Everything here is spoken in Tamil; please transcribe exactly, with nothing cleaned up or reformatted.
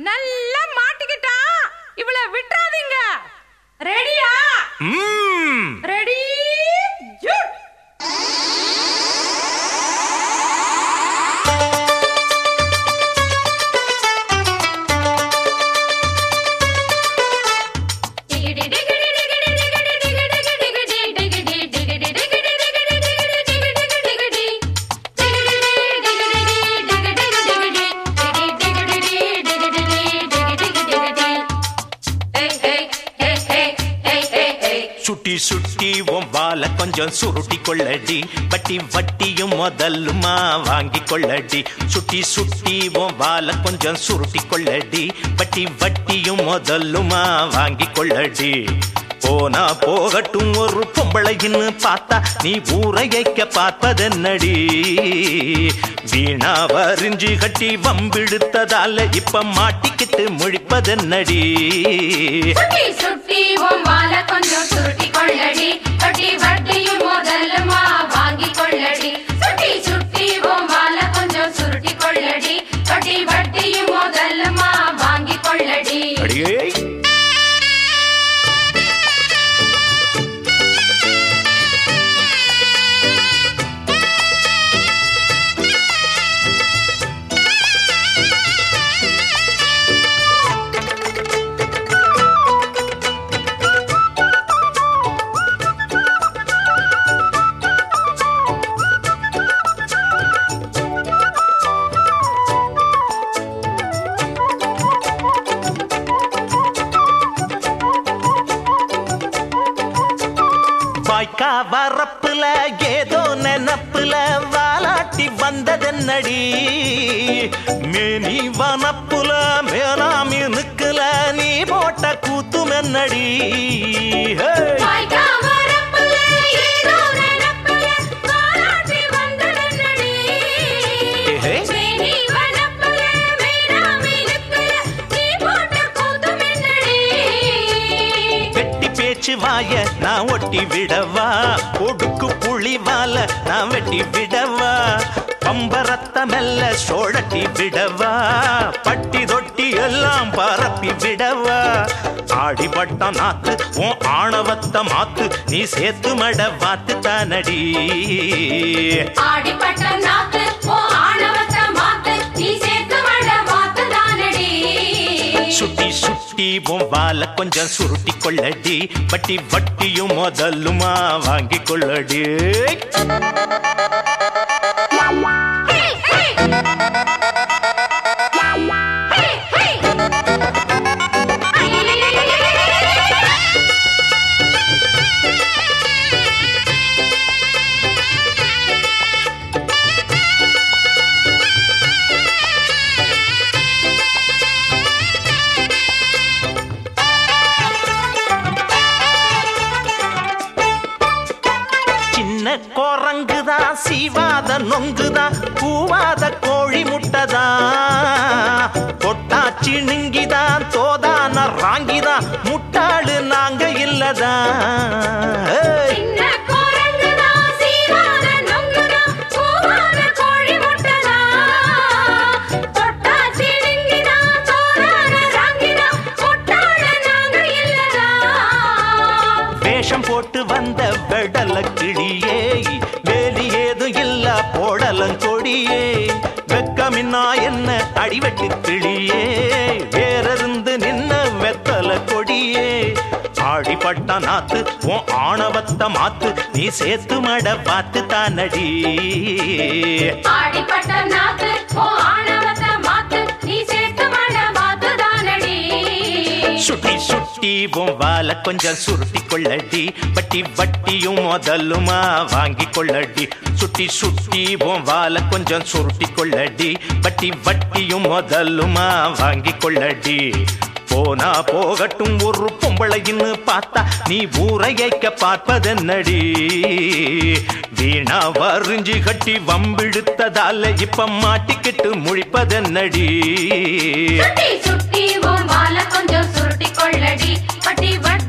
நல்லா மாட்டிக்கிட்டா இவள விட்டுறாதீங்க. ரெடியா? ம் ரெடி ஜூட். சுட்டி சுட்டி உன் வால கொஞ்சம் சுருட்டி கொள்ளடி, வட்டி வட்டியும் முதலுமா வாங்கி கொள்ளடி. சுட்டி சுட்டி உன் வால கொஞ்சம் சுருட்டி கொள்ளடி, வட்டி வட்டியும் முதலுமா வாங்கி கொள்ளடி. போனா போகட்டும் ஒரு பொம்பளைன்னு பார்த்தா நீ ஊரையைக்க பார்ப்பதென்னடி. வீணா வரிஞ்சு கட்டி வம்பிடுத்ததால இப்ப மாட்டிக்கிட்டு முழிப்பதென்னடி. சுட்டி சுட்டி உன் வால கொஞ்சம் சுருட்டி கொள்ளடி, வட்டி வட்டியும் முதலுமா வாங்கி கொள்ளடி. சுட்டி சுட்டி உன் வால கொஞ்சம் சுருட்டி கொள்ளடி, வட்டி வட்டியும் முதலுமா வாங்கி கொள்ளடி. அடியே வாய்க்கா வரப்புல ஏதோ நெனப்புல வாலாட்டி வந்ததென்னடி. மேனி வனப்புல மேலாமி நிக்கல நீ போட்ட கூத்துமென்னடி. வாய்க்கா வரப்புல ஏதோ நெனப்புல வாலாட்டி வந்ததென்னடி. மேனி வனப்புல மேலாமி நிக்கல நீ போட்ட கூத்துமென்னடி. வெட்டி பேச்சு வாய நான் ஒட்டி விடவா, ஒடுக்கு புளி வால நான் வெட்டி விடவா, பம்பரத்த மெல்ல சோழட்டி விடவா, பட்டி தொட்டி எல்லாம் பரப்பி விடவா. ஆடிப்பட்ட நாத்து உன் ஆணவத்த மாத்து நீ சேத்து மட வாத்து தானடி. ஆடிப்பட்ட நாத்து ஓ ஆணவத்த மாத்து நீ சேத்து மட வாத்து தானடி. சுட்டி சுட்டி உன் வால கொஞ்சம் சுருட்டி கொள்ளடி, வட்டி வட்டியும் முதலுமா வாங்கி கொள்ளடி. சின்ன குரங்குதா சீவாத நொங்குதா கூவாத கோழி முட்டதா, தொட்டாச்சி நிங்கிதான் தோதான ராங்கிதா முட்டாளு நாங்க இல்லதா. சின்ன குரங்குதா சீவாத நொங்குதா கூவாத கோழி முட்டதா, தொட்டாச்சி நிங்கிதா தோதான ராங்கிதா முட்டாளு நாங்க இல்லதா. வேஷம் போட்டு வந்த வெடல கிளியே, வேலி ஏதும் இல்ல போடலங்கொடியே, வெக்கமின்னா என்ன அடிவெட்டு கிளியே, வேறிருந்து நின்ன வெத்தல கொடியே. ஆடிப்பட்ட நாத்து உன் ஆணவத்த மாத்து நீ சேத்து மட பார்த்து தானடி. ஆடிப்பட்ட நாத்து ஓ ஆணவத்த மாத்து நீ சேத்து மட வாத்து தானடி. சுட்டி சுட்டி உன் வால கொஞ்சம் சுருட்டி கொள்ளடி, வட்டி வட்டியும் முதலுமா வாங்கி கொள்ளடி. சுட்டி சுட்டி உன் வால கொஞ்சம் சுருட்டி கொள்ளடி, வட்டி வட்டியும் முதலுமா வாங்கி கொள்ளடி. போனா போகட்டும் ஒரு பொம்பளைன்னு பார்த்தா நீ ஊரையைக்க பார்ப்பதென்னடி. வீணா வரிஞ்சு கட்டி வம்பிடுத்ததால இப்ப மாட்டிக்கிட்டு முழிப்பதென்னடி. சுட்டி சுட்டி உன் வால கொஞ்சம் சுருட்டி கொள்ளடி, வட்டி வட்டி